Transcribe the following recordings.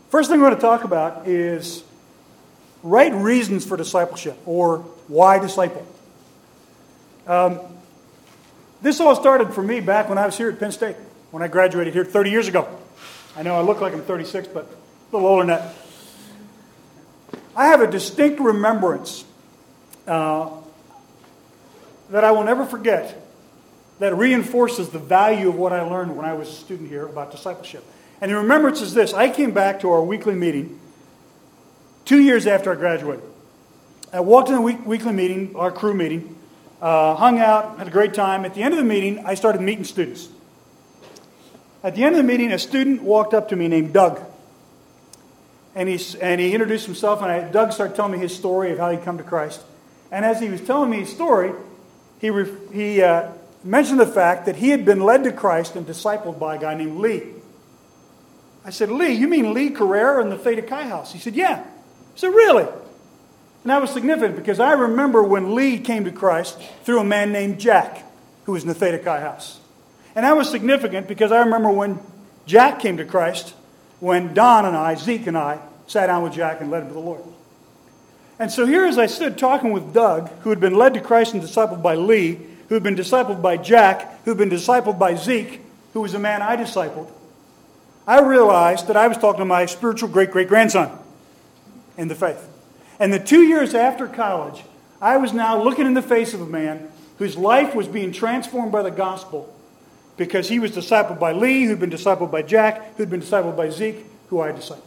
First thing we're going to talk about is right reasons for discipleship, or why disciple. This all started for me back when I was here at Penn State, when I graduated here 30 years ago. I know I look like I'm 36, but a little older than that. I have a distinct remembrance that I will never forget that reinforces the value of what I learned when I was a student here about discipleship. And the remembrance is this. I came back to our weekly meeting 2 years after I graduated. I walked in the weekly meeting, our crew meeting, hung out, had a great time. At the end of the meeting, I started meeting students. At the end of the meeting, a student walked up to me named Doug. And he introduced himself, and Doug started telling me his story of how he'd come to Christ. And as he was telling me his story, he mentioned the fact that he had been led to Christ and discipled by a guy named Lee. I said, Lee, you mean Lee Carrera in the Theta Chi house? He said, yeah. I said, really? And that was significant because I remember when Lee came to Christ through a man named Jack, who was in the Theta Chi house. And that was significant because I remember when Jack came to Christ, when Don and I, Zeke and I, sat down with Jack and led him to the Lord. And so here as I stood talking with Doug, who had been led to Christ and discipled by Lee, who had been discipled by Jack, who had been discipled by Zeke, who was a man I discipled, I realized that I was talking to my spiritual great-great-grandson in the faith. And the 2 years after college, I was now looking in the face of a man whose life was being transformed by the gospel because he was discipled by Lee, who'd been discipled by Jack, who'd been discipled by Zeke, who I discipled.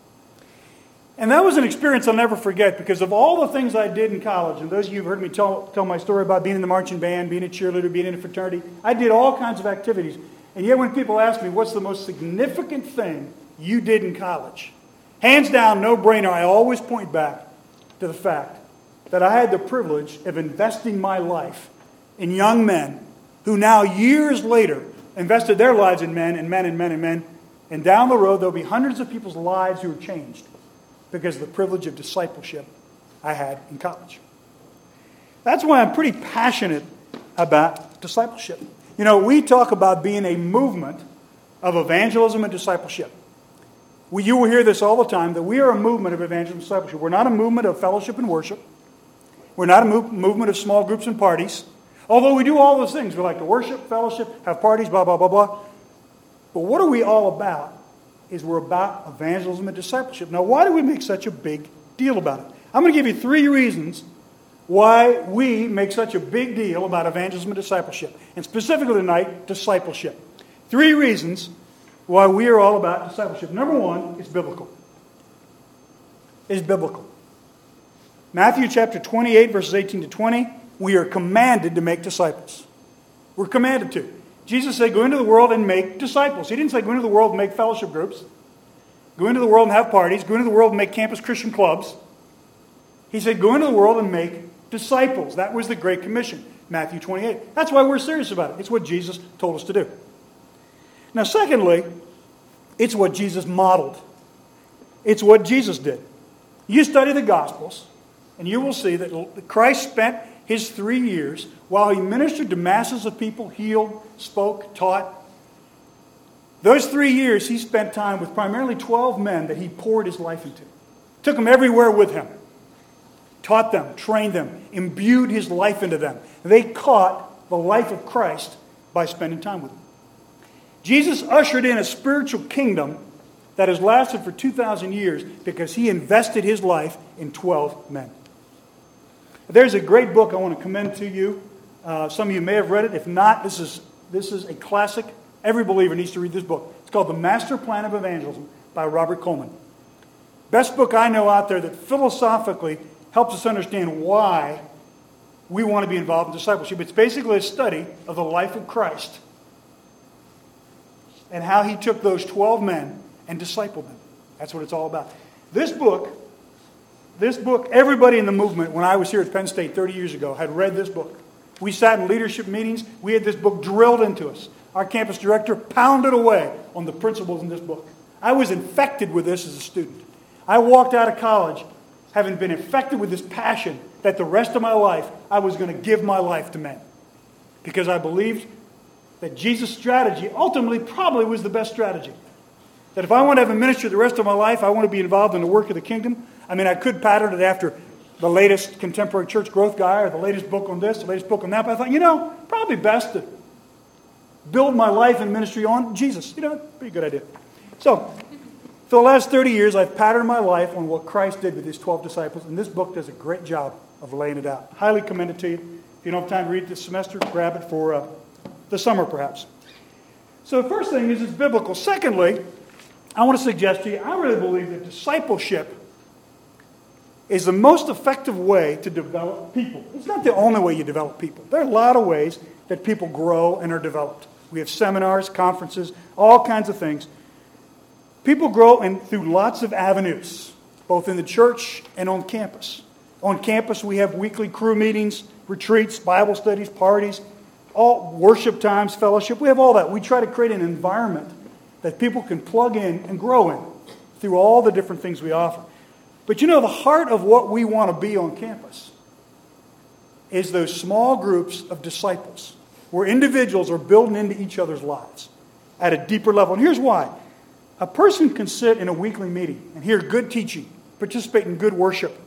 And that was an experience I'll never forget because of all the things I did in college, and those of you who've heard me tell my story about being in the marching band, being a cheerleader, being in a fraternity, I did all kinds of activities. And yet when people ask me, what's the most significant thing you did in college? Hands down, no brainer, I always point back to the fact that I had the privilege of investing my life in young men who now years later invested their lives in men and men and men and men. And down the road, there'll be hundreds of people's lives who are changed because of the privilege of discipleship I had in college. That's why I'm pretty passionate about discipleship. You know, we talk about being a movement of evangelism and discipleship. You will hear this all the time, that we are a movement of evangelism and discipleship. We're not a movement of fellowship and worship. We're not a movement of small groups and parties. Although we do all those things. We like to worship, fellowship, have parties, blah, blah, blah, blah. But what are we all about? Is we're about evangelism and discipleship. Now, why do we make such a big deal about it? I'm going to give you 3 reasons why we make such a big deal about evangelism and discipleship. And specifically tonight, discipleship. 3 reasons why we are all about discipleship. Number 1 is biblical. It's biblical. Matthew chapter 28, verses 18 to 20, we are commanded to make disciples. We're commanded to. Jesus said, go into the world and make disciples. He didn't say go into the world and make fellowship groups. Go into the world and have parties. Go into the world and make campus Christian clubs. He said, go into the world and make disciples. That was the Great Commission, Matthew 28. That's why we're serious about it. It's what Jesus told us to do. Now, secondly, it's what Jesus modeled. It's what Jesus did. You study the Gospels, and you will see that Christ spent his 3 years while he ministered to masses of people, healed, spoke, taught. Those 3 years he spent time with primarily 12 men that he poured his life into. Took them everywhere with him. Taught them, trained them, imbued his life into them. They caught the life of Christ by spending time with him. Jesus ushered in a spiritual kingdom that has lasted for 2,000 years because he invested his life in 12 men. There's a great book I want to commend to you. Some of you may have read it. If not, this is a classic. Every believer needs to read this book. It's called The Master Plan of Evangelism by Robert Coleman. Best book I know out there that philosophically helps us understand why we want to be involved in discipleship. It's basically a study of the life of Christ and how he took those 12 men and discipled them. That's what it's all about. This book, everybody in the movement, when I was here at Penn State 30 years ago, had read this book. We sat in leadership meetings. We had this book drilled into us. Our campus director pounded away on the principles in this book. I was infected with this as a student. I walked out of college having been infected with this passion that the rest of my life I was going to give my life to men. Because I believed that Jesus' strategy ultimately probably was the best strategy. That if I want to have a ministry the rest of my life, I want to be involved in the work of the kingdom. I mean, I could pattern it after the latest contemporary church growth guy or the latest book on this, the latest book on that. But I thought, probably best to build my life and ministry on Jesus. Pretty good idea. So, for the last 30 years, I've patterned my life on what Christ did with his 12 disciples. And this book does a great job of laying it out. Highly commend it to you. If you don't have time to read it this semester, grab it for the summer perhaps. So the first thing is it's biblical. Secondly, I want to suggest to you, I really believe that discipleship is the most effective way to develop people. It's not the only way you develop people. There are a lot of ways that people grow and are developed. We have seminars, conferences, all kinds of things. People grow through lots of avenues, both in the church and on campus. On campus, we have weekly crew meetings, retreats, Bible studies, parties, all worship times, fellowship. We have all that. We try to create an environment that people can plug in and grow in through all the different things we offer. But the heart of what we want to be on campus is those small groups of disciples where individuals are building into each other's lives at a deeper level. And here's why. A person can sit in a weekly meeting and hear good teaching, participate in good worship,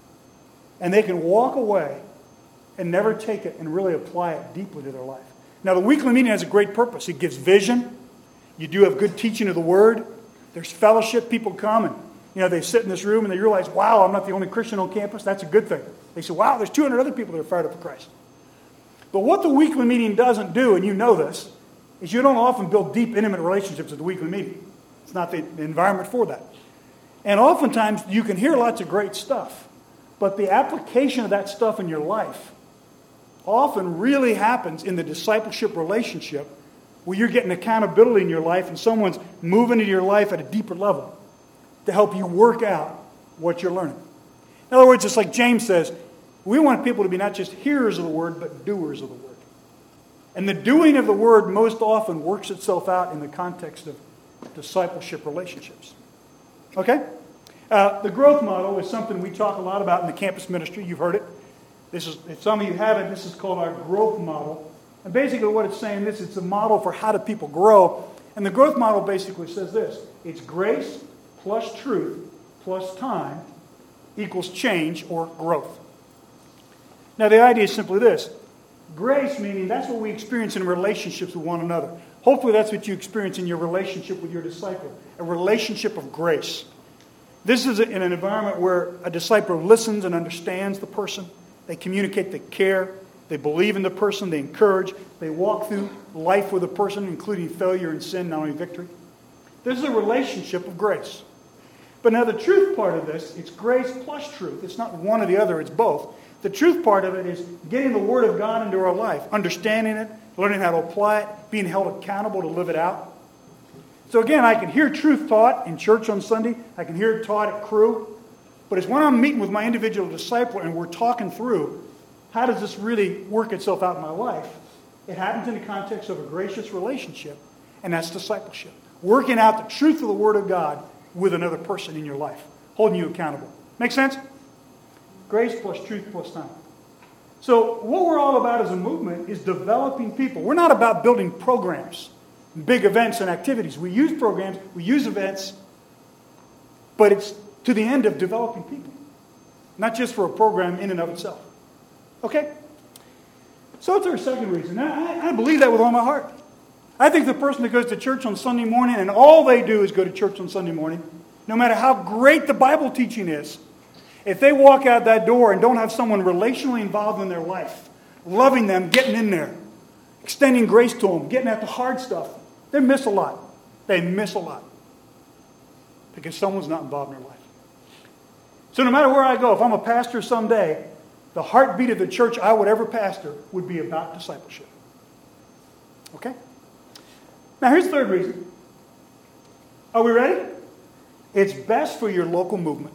and they can walk away and never take it and really apply it deeply to their life. Now, the weekly meeting has a great purpose. It gives vision. You do have good teaching of the Word. There's fellowship. People come and, they sit in this room and they realize, wow, I'm not the only Christian on campus. That's a good thing. They say, wow, there's 200 other people that are fired up for Christ. But what the weekly meeting doesn't do, and you know this, is you don't often build deep, intimate relationships at the weekly meeting. It's not the environment for that. And oftentimes you can hear lots of great stuff, but the application of that stuff in your life often really happens in the discipleship relationship where you're getting accountability in your life and someone's moving into your life at a deeper level to help you work out what you're learning. In other words, it's like James says, we want people to be not just hearers of the word, but doers of the word. And the doing of the word most often works itself out in the context of discipleship relationships. Okay? The growth model is something we talk a lot about in the campus ministry. You've heard it. If some of you haven't, this is called our growth model. And basically what it's saying is it's a model for how do people grow. And the growth model basically says this. It's grace plus truth plus time equals change or growth. Now the idea is simply this. Grace meaning that's what we experience in relationships with one another. Hopefully that's what you experience in your relationship with your disciple. A relationship of grace. This is in an environment where a disciple listens and understands the person. They communicate, they care, they believe in the person, they encourage, they walk through life with a person, including failure and sin, not only victory. This is a relationship of grace. But now the truth part of this, it's grace plus truth. It's not one or the other, it's both. The truth part of it is getting the Word of God into our life, understanding it, learning how to apply it, being held accountable to live it out. So again, I can hear truth taught in church on Sunday. I can hear it taught at crew. But it's when I'm meeting with my individual disciple and we're talking through, how does this really work itself out in my life? It happens in the context of a gracious relationship, and that's discipleship. Working out the truth of the Word of God with another person in your life, holding you accountable. Make sense? Grace plus truth plus time. So what we're all about as a movement is developing people. We're not about building programs, big events and activities. We use programs, we use events, but it's to the end of developing people. Not just for a program in and of itself. Okay? So that's our second reason. Now, I believe that with all my heart. I think the person that goes to church on Sunday morning and all they do is go to church on Sunday morning, no matter how great the Bible teaching is, if they walk out that door and don't have someone relationally involved in their life, loving them, getting in there, extending grace to them, getting at the hard stuff, they miss a lot. They miss a lot. Because someone's not involved in their life. So no matter where I go, if I'm a pastor someday, the heartbeat of the church I would ever pastor would be about discipleship. Okay? Now here's the third reason. Are we ready? It's best for your local movement.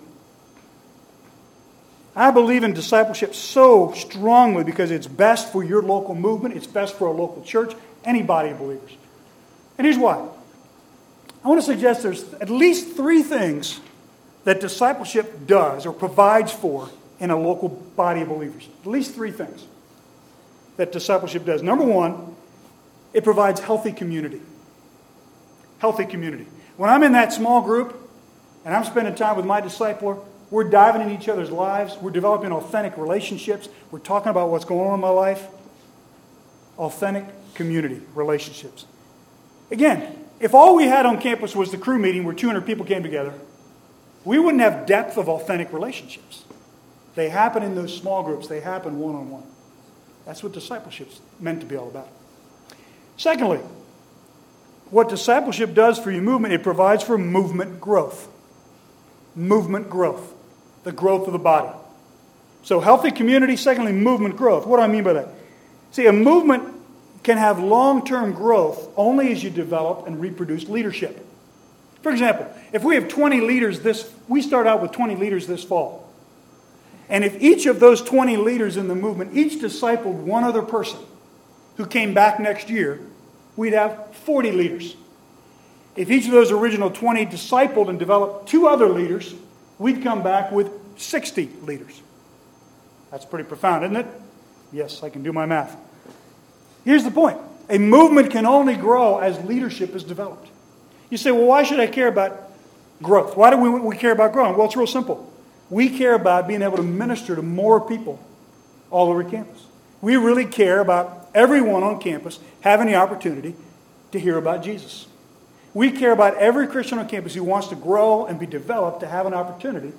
I believe in discipleship so strongly because it's best for your local movement. It's best for a local church, any body of believers. And here's why. I want to suggest there's at least three things that discipleship does or provides for in a local body of believers. At least three things that discipleship does. Number one, it provides healthy community. Healthy community. When I'm in that small group and I'm spending time with my discipler, we're diving in each other's lives. We're developing authentic relationships. We're talking about what's going on in my life. Authentic community relationships. Again, if all we had on campus was the crew meeting where 200 people came together, we wouldn't have depth of authentic relationships. They happen in those small groups. They happen one-on-one. That's what discipleship's meant to be all about. Secondly, what discipleship does for your movement, it provides for movement growth. Movement growth. The growth of the body. So healthy community, secondly, movement growth. What do I mean by that? See, a movement can have long-term growth only as you develop and reproduce leadership. For example, if we have 20 leaders we start out with 20 leaders this fall. And if each of those 20 leaders in the movement each discipled one other person who came back next year, we'd have 40 leaders. If each of those original 20 discipled and developed 2 other leaders, we'd come back with 60 leaders. That's pretty profound, isn't it? Yes, I can do my math. Here's the point. A movement can only grow as leadership is developed. You say, well, why should I care about growth? Why do we care about growing? Well, it's real simple. We care about being able to minister to more people all over campus. We really care about everyone on campus having the opportunity to hear about Jesus. We care about every Christian on campus who wants to grow and be developed to have an opportunity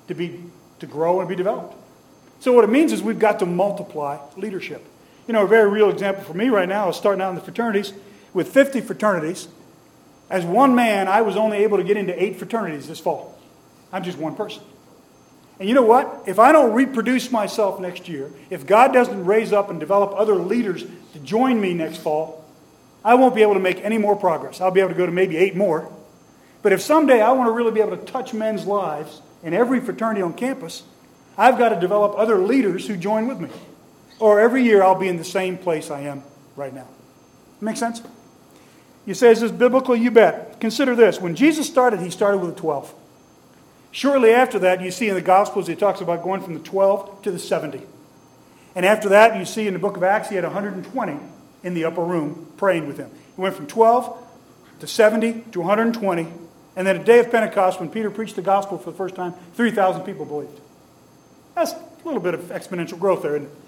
to grow and be developed. So what it means is we've got to multiply leadership. You know, a very real example for me right now is starting out in the fraternities. With 50 fraternities, as one man, I was only able to get into 8 fraternities this fall. I'm just one person. And you know what? If I don't reproduce myself next year, if God doesn't raise up and develop other leaders to join me next fall, I won't be able to make any more progress. I'll be able to go to maybe 8 more. But if someday I want to really be able to touch men's lives in every fraternity on campus, I've got to develop other leaders who join with me. Or every year I'll be in the same place I am right now. Make sense? You say, is this biblical? You bet. Consider this. When Jesus started, he started with the 12. Shortly after that, you see in the Gospels, he talks about going from the 12 to the 70. And after that, you see in the book of Acts, he had 120 in the upper room praying with him. He went from 12 to 70 to 120. And then at the day of Pentecost, when Peter preached the gospel for the first time, 3,000 people believed. That's a little bit of exponential growth there, isn't it?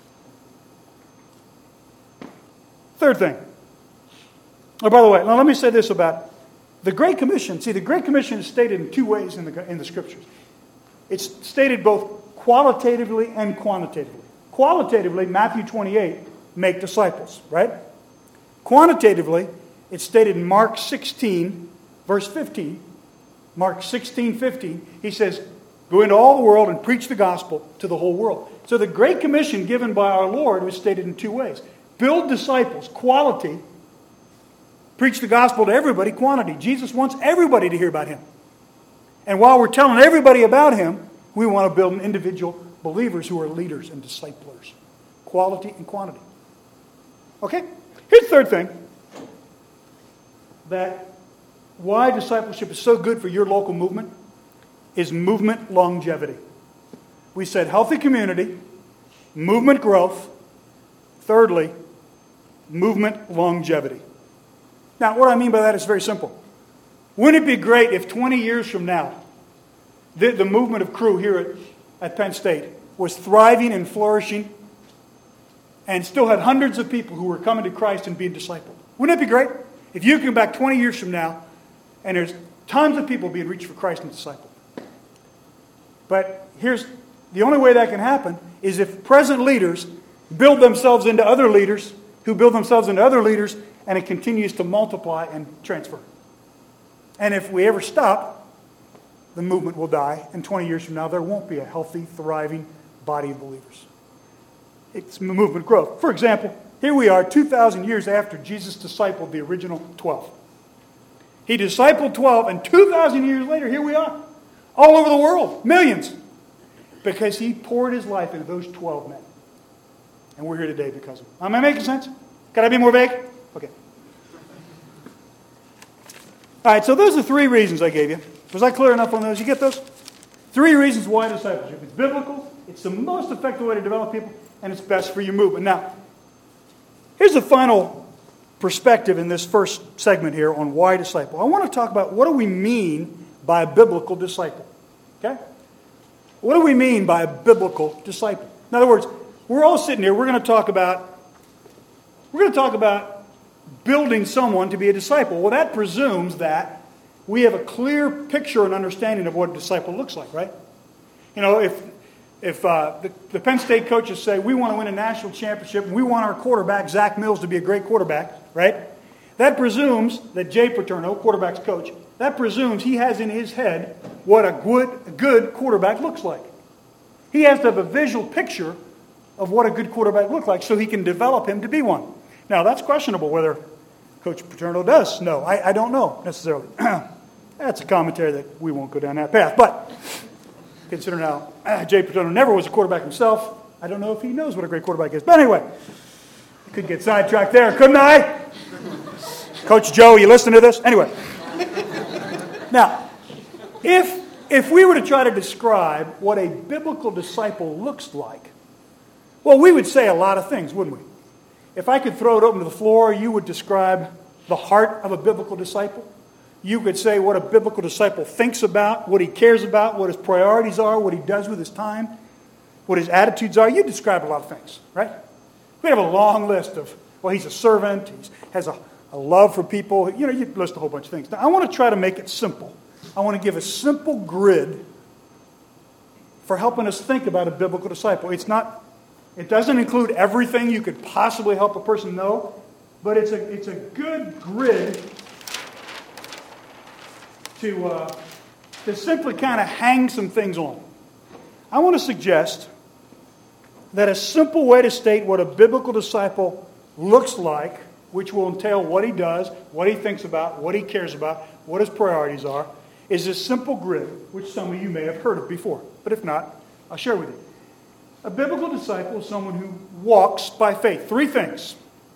Third thing. Oh, by the way, now let me say this about the Great Commission. See, the Great Commission is stated in 2 ways in the Scriptures. It's stated both qualitatively and quantitatively. Qualitatively, Matthew 28, make disciples, right? Quantitatively, it's stated in Mark 16, verse 15. Mark 16, 15, he says, go into all the world and preach the gospel to the whole world. So the Great Commission given by our Lord was stated in 2 ways. Build disciples, quality. Preach the gospel to everybody, quantity. Jesus wants everybody to hear about him. And while we're telling everybody about him, we want to build an individual believers who are leaders and disciplers. Quality and quantity. Okay? Here's the third thing. That why discipleship is so good for your local movement is movement longevity. We said healthy community, movement growth. Thirdly, movement longevity. Now, what I mean by that is very simple. Wouldn't it be great if 20 years from now, the movement of Cru here at Penn State was thriving and flourishing and still had hundreds of people who were coming to Christ and being discipled? Wouldn't it be great if you come back 20 years from now and there's tons of people being reached for Christ and discipled? But here's the only way that can happen is if present leaders build themselves into other leaders who build themselves into other leaders, and it continues to multiply and transfer. And if we ever stop, the movement will die, and 20 years from now, there won't be a healthy, thriving body of believers. It's movement growth. For example, here we are 2,000 years after Jesus discipled the original 12. He discipled 12, and 2,000 years later, here we are. All over the world, millions. Because he poured his life into those 12 men. And we're here today because of it. Am I making sense? Can I be more vague? Okay. All right, so those are 3 reasons I gave you. Was I clear enough on those? You get those? 3 reasons why discipleship. It's biblical, it's the most effective way to develop people, and it's best for your movement. Now, here's the final perspective in this first segment here on why disciple. I want to talk about what do we mean by a biblical disciple. Okay? What do we mean by a biblical disciple? In other words, we're all sitting here, we're going to talk about building someone to be a disciple. Well, that presumes that we have a clear picture and understanding of what a disciple looks like, right? You know, if the Penn State coaches say, we want to win a national championship, and we want our quarterback, Zach Mills, to be a great quarterback, right? That presumes that Jay Paterno, quarterback's coach, that presumes he has in his head what a good quarterback looks like. He has to have a visual picture of what a good quarterback looks like so he can develop him to be one. Now, that's questionable whether Coach Paterno does. No, I don't know necessarily. That's a commentary that we won't go down that path. But consider now, Jay Paterno never was a quarterback himself. I don't know if he knows what a great quarterback is. But anyway, I could get sidetracked there, couldn't I? Coach Joe, you listen to this? Anyway. Now, if we were to try to describe what a biblical disciple looks like, well, we would say a lot of things, wouldn't we? If I could throw it open to the floor, you would describe the heart of a biblical disciple. You could say what a biblical disciple thinks about, what he cares about, what his priorities are, what he does with his time, what his attitudes are. You describe a lot of things, right? We have a long list of, well, he's a servant, he has a love for people. You know, you list a whole bunch of things. Now, I want to try to make it simple. I want to give a simple grid for helping us think about a biblical disciple. It doesn't include everything you could possibly help a person know, but it's a good grid to simply kind of hang some things on. I want to suggest that a simple way to state what a biblical disciple looks like, which will entail what he does, what he thinks about, what he cares about, what his priorities are, is this simple grid, which some of you may have heard of before. But if not, I'll share with you. A biblical disciple is someone who walks by faith. Three things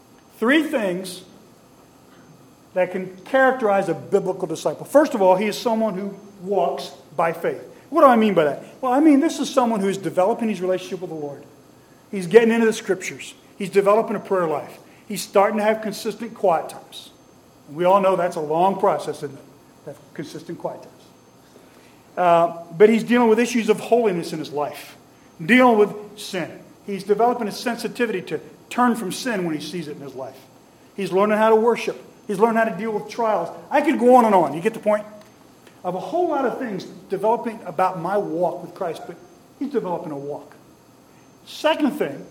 that can characterize a biblical disciple. First of all, he is someone who walks by faith. What do I mean by that? Well, I mean this is someone who is developing his relationship with the Lord. He's getting into the Scriptures. He's developing a prayer life. He's starting to have consistent quiet times. And we all know that's a long process, isn't it? That consistent quiet times. But he's dealing with issues of holiness in his life. Dealing with sin. He's developing a sensitivity to turn from sin when he sees it in his life. He's learning how to worship. He's learning how to deal with trials. I could go on and on. You get the point? I have a whole lot of things developing about my walk with Christ, but he's developing a walk. Second thing,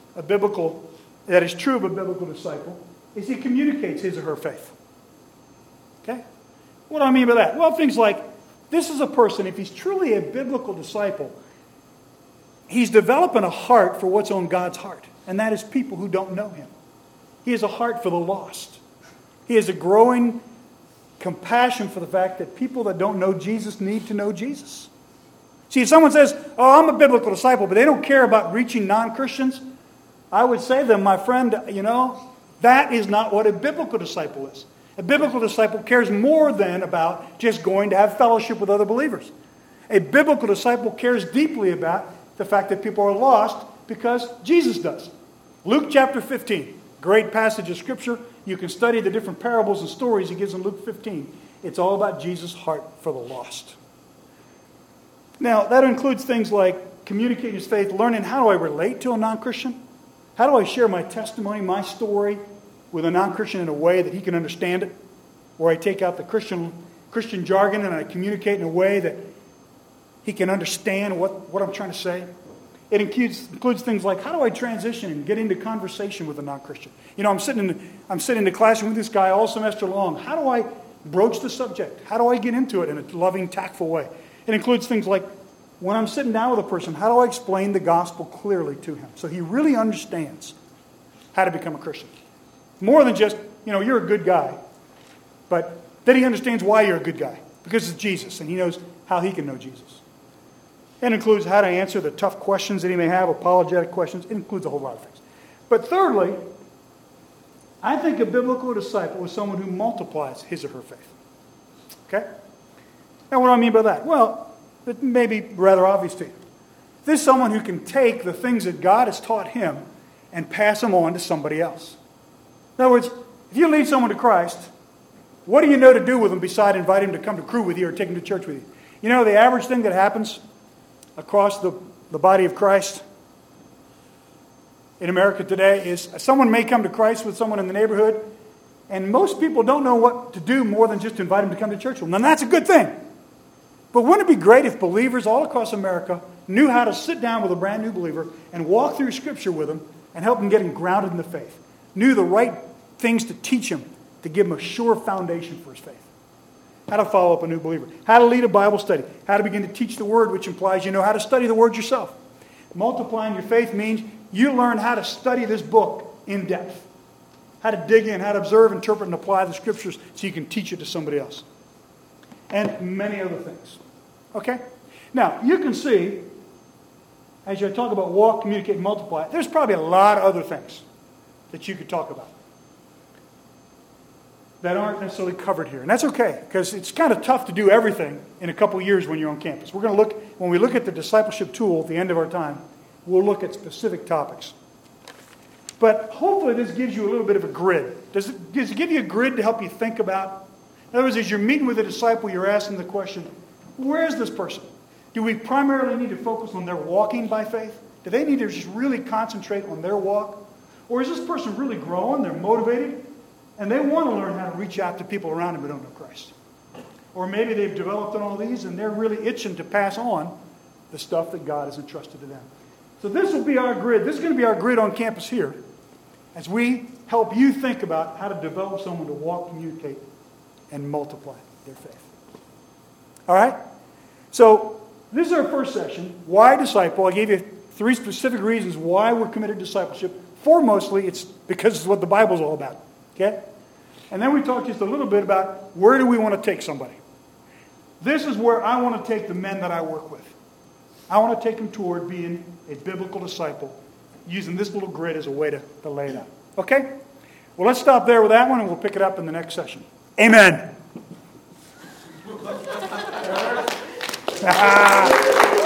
that is true of a biblical disciple, is he communicates his or her faith. Okay? What do I mean by that? Well, things like, this is a person, if he's truly a biblical disciple, he's developing a heart for what's on God's heart, and that is people who don't know him. He has a heart for the lost. He has a growing compassion for the fact that people that don't know Jesus need to know Jesus. See, if someone says, oh, I'm a biblical disciple, but they don't care about reaching non-Christians, I would say to them, my friend, that is not what a biblical disciple is. A biblical disciple cares more than about just going to have fellowship with other believers. A biblical disciple cares deeply about the fact that people are lost because Jesus does. Luke chapter 15, great passage of Scripture. You can study the different parables and stories he gives in Luke 15. It's all about Jesus' heart for the lost. Now, that includes things like communicating his faith, learning how do I relate to a non-Christian? How do I share my testimony, my story with a non-Christian in a way that he can understand it? Where I take out the Christian jargon and I communicate in a way that he can understand what I'm trying to say. It includes things like, how do I transition and get into conversation with a non-Christian? I'm sitting in the classroom with this guy all semester long. How do I broach the subject? How do I get into it in a loving, tactful way? It includes things like, when I'm sitting down with a person, how do I explain the gospel clearly to him so he really understands how to become a Christian? More than just, you're a good guy, but that he understands why you're a good guy, because it's Jesus, and he knows how he can know Jesus. It includes how to answer the tough questions that he may have, apologetic questions. It includes a whole lot of things. But thirdly, I think a biblical disciple is someone who multiplies his or her faith. Okay? Now, what do I mean by that? Well, it may be rather obvious to you. This is someone who can take the things that God has taught him and pass them on to somebody else. In other words, If you lead someone to Christ, what do you know to do with them beside inviting them to come to crew with you or take them to church with you? You know, the average thing that happens across the body of Christ in America today is someone may come to Christ with someone in the neighborhood, and most people don't know what to do more than just to invite them to come to church with them. And that's a good thing. But wouldn't it be great if believers all across America knew how to sit down with a brand new believer and walk through Scripture with them and help them get him grounded in the faith? Knew the right things to teach him to give him a sure foundation for his faith. How to follow up a new believer. How to lead a Bible study. How to begin to teach the Word, which implies you know how to study the Word yourself. Multiplying your faith means you learn how to study this book in depth. How to dig in, how to observe, interpret, and apply the Scriptures so you can teach it to somebody else. And many other things. Okay? Now, you can see, as I talk about walk, communicate, and multiply, there's probably a lot of other things that you could talk about that aren't necessarily covered here. And that's okay, because it's kind of tough to do everything in a couple years when you're on campus. We're going to look, when we look at the discipleship tool at the end of our time, we'll look at specific topics. But hopefully this gives you a little bit of a grid. Does it give you a grid to help you think about? In other words, as you're meeting with a disciple, you're asking the question, where is this person? Do we primarily need to focus on their walking by faith? Do they need to just really concentrate on their walk? Or is this person really growing, they're motivated, and they want to learn how to reach out to people around them who don't know Christ? Or maybe they've developed on all these and they're really itching to pass on the stuff that God has entrusted to them. So this will be our grid. This is going to be our grid on campus here as we help you think about how to develop someone to walk, communicate, and multiply their faith. All right? So this is our first session. Why disciple? I gave you 3 specific reasons why we're committed to discipleship. Foremostly, it's because it's what the Bible's all about. Okay? And then we talked just a little bit about where do we want to take somebody. This is where I want to take the men that I work with. I want to take them toward being a biblical disciple, using this little grid as a way to lay it out. Okay? Well, let's stop there with that one, and we'll pick it up in the next session. Amen.